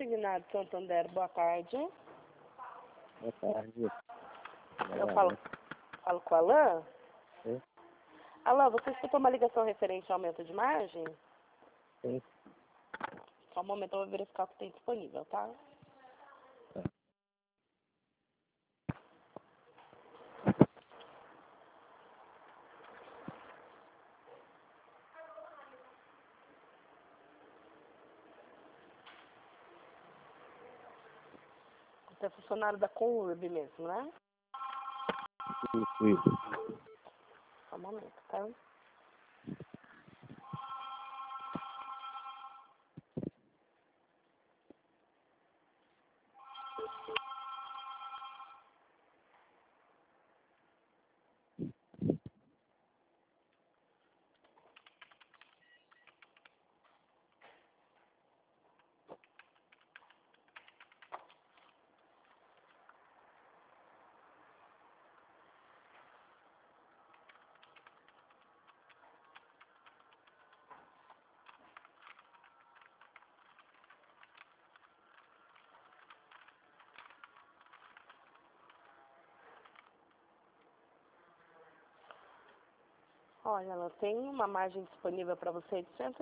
consignado Santander, boa tarde. Boa tarde. Eu falo com o Alain? Sim. Alain, você escutou uma ligação referente ao aumento de margem? Sim. Só um momento, eu vou verificar o que tem disponível, tá? Tá. Você é funcionário da Conurb mesmo, né? Isso. Só um momento, tá? Olha, ela tem uma margem disponível para você de R$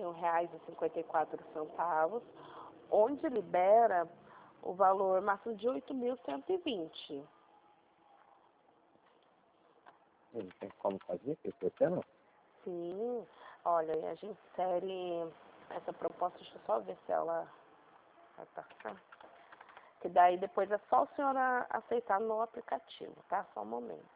191,54, onde libera o valor máximo de 8.120. Não tem como fazer? Você não? Sim, olha, a gente insere essa proposta, deixa eu só ver se ela vai passar. Que daí depois é só a senhora aceitar no aplicativo, tá? Só um momento.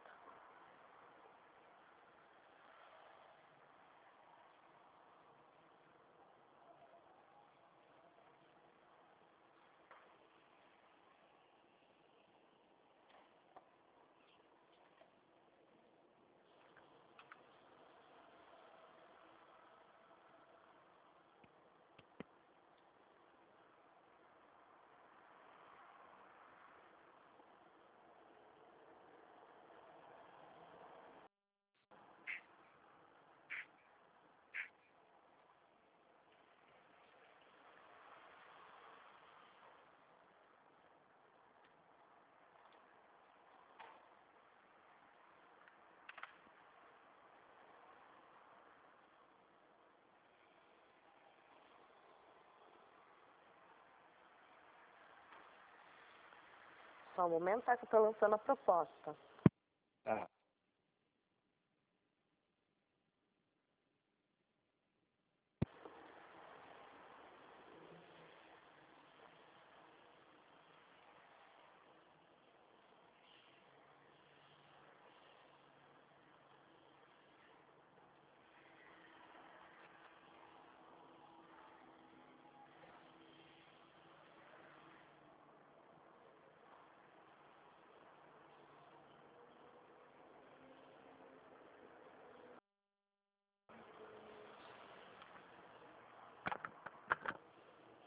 Só um momento, tá? Que eu tô lançando a proposta. Tá.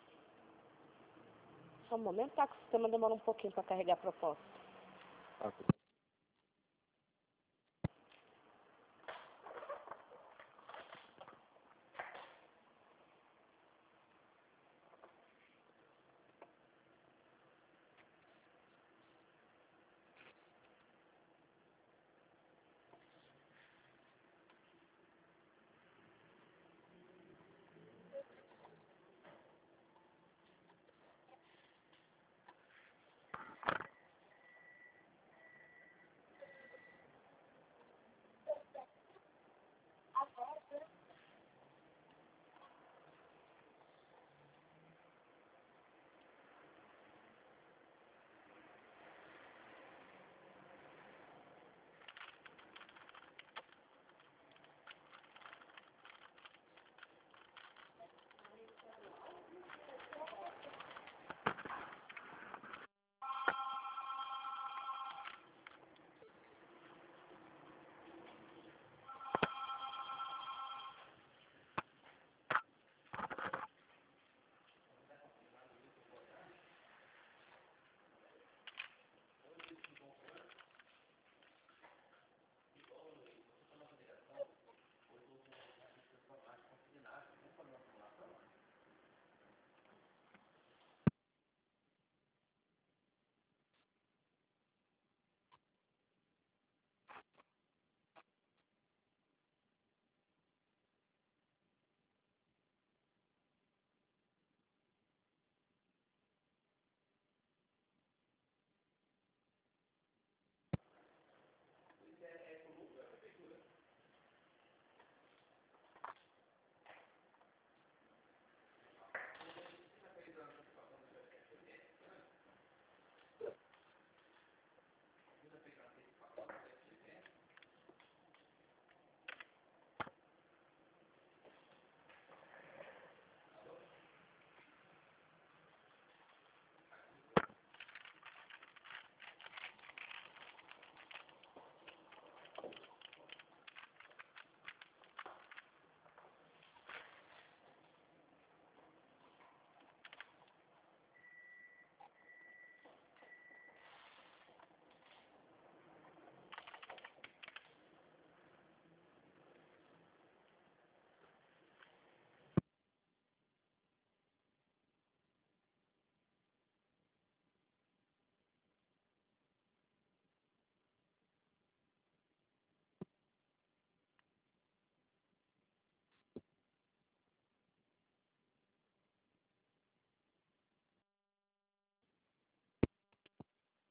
Só um momento, tá? Que o sistema demora um pouquinho para carregar a proposta. Ok.